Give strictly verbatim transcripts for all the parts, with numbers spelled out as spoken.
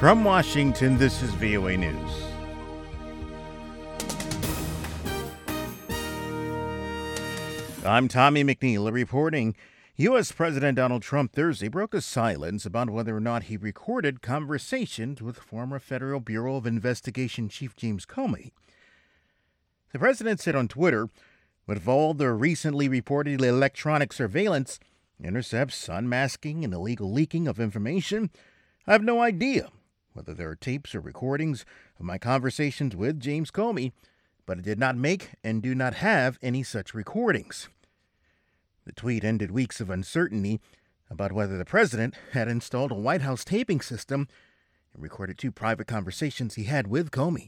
From Washington, this is V O A News. I'm Tommy McNeil reporting. U S. President Donald Trump Thursday broke a silence about whether or not he recorded conversations with former Federal Bureau of Investigation Chief James Comey. The president said on Twitter, with all the recently reported electronic surveillance, intercepts, unmasking, and illegal leaking of information, I have no idea whether there are tapes or recordings of my conversations with James Comey, but I did not make and do not have any such recordings. The tweet ended weeks of uncertainty about whether the president had installed a White House taping system and recorded two private conversations he had with Comey.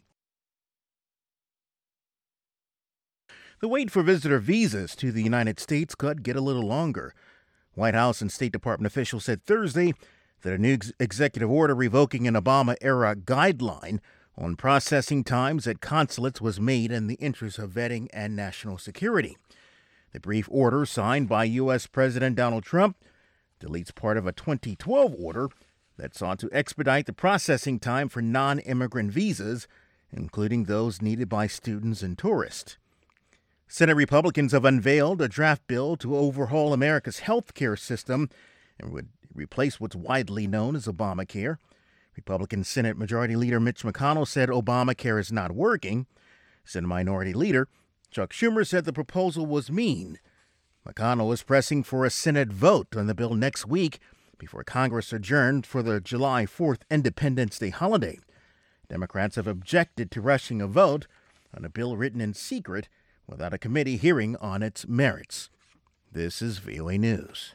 The wait for visitor visas to the United States could get a little longer. White House and State Department officials said Thursday that a new ex- executive order revoking an Obama-era guideline on processing times at consulates was made in the interest of vetting and national security. The brief order signed by U S. President Donald Trump deletes part of a twenty twelve order that sought to expedite the processing time for non-immigrant visas, including those needed by students and tourists. Senate Republicans have unveiled a draft bill to overhaul America's health care system and would replace what's widely known as Obamacare. Republican Senate Majority Leader Mitch McConnell said Obamacare is not working. Senate Minority Leader Chuck Schumer said the proposal was mean. McConnell is pressing for a Senate vote on the bill next week before Congress adjourned for the July fourth Independence Day holiday. Democrats have objected to rushing a vote on a bill written in secret without a committee hearing on its merits. This is V O A News.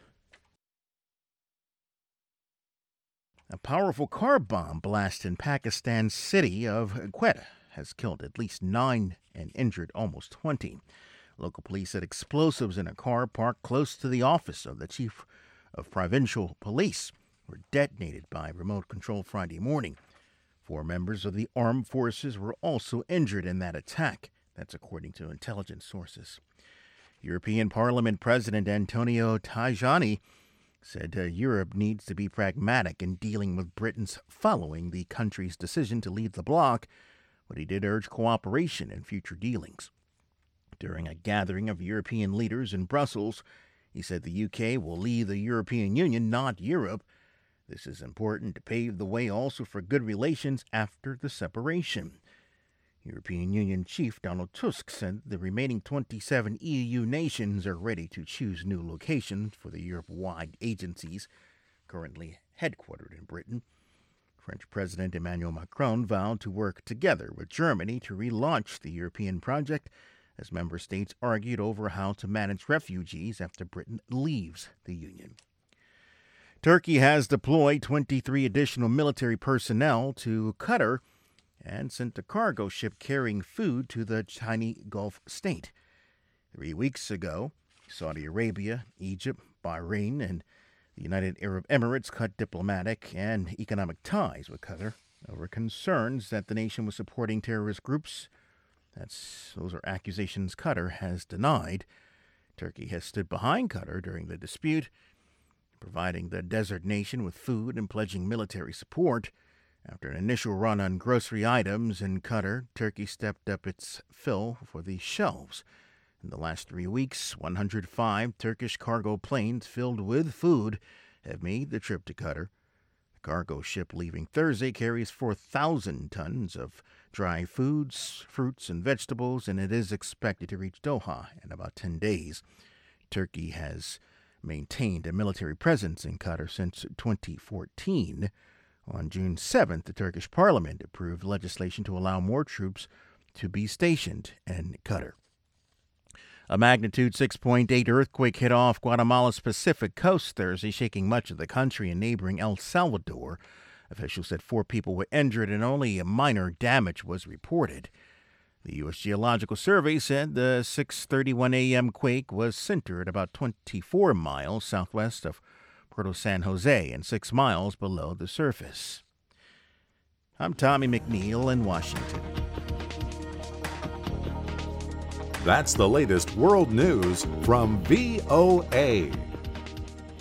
A powerful car bomb blast in Pakistan's city of Quetta has killed at least nine and injured almost twenty. Local police said explosives in a car parked close to the office of the chief of provincial police were detonated by remote control Friday morning. Four members of the armed forces were also injured in that attack. That's according to intelligence sources. European Parliament President Antonio Tajani said uh, Europe needs to be pragmatic in dealing with Britain's following the country's decision to leave the bloc, but he did urge cooperation in future dealings. During a gathering of European leaders in Brussels, he said the U K will leave the European Union, not Europe. This is important to pave the way also for good relations after the separation. European Union Chief Donald Tusk said the remaining twenty-seven E U nations are ready to choose new locations for the Europe-wide agencies currently headquartered in Britain. French President Emmanuel Macron vowed to work together with Germany to relaunch the European project as member states argued over how to manage refugees after Britain leaves the Union. Turkey has deployed twenty-three additional military personnel to Qatar and sent a cargo ship carrying food to the tiny Gulf state. Three weeks ago, Saudi Arabia, Egypt, Bahrain, and the United Arab Emirates cut diplomatic and economic ties with Qatar over concerns that the nation was supporting terrorist groups. That's, those are accusations Qatar has denied. Turkey has stood behind Qatar during the dispute, providing the desert nation with food and pledging military support. After an initial run on grocery items in Qatar, Turkey stepped up its fill for the shelves. In the last three weeks, one hundred five Turkish cargo planes filled with food have made the trip to Qatar. The cargo ship leaving Thursday carries four thousand tons of dry foods, fruits, and vegetables, and it is expected to reach Doha in about ten days. Turkey has maintained a military presence in Qatar since twenty fourteen. On June seventh, the Turkish parliament approved legislation to allow more troops to be stationed in Qatar. A magnitude six point eight earthquake hit off Guatemala's Pacific coast Thursday, shaking much of the country and neighboring El Salvador. Officials said four people were injured and only a minor damage was reported. The U S. Geological Survey said the six thirty-one a.m. quake was centered about twenty-four miles southwest of Puerto San Jose and six miles below the surface. I'm Tommy McNeil in Washington. That's the latest world news from V O A.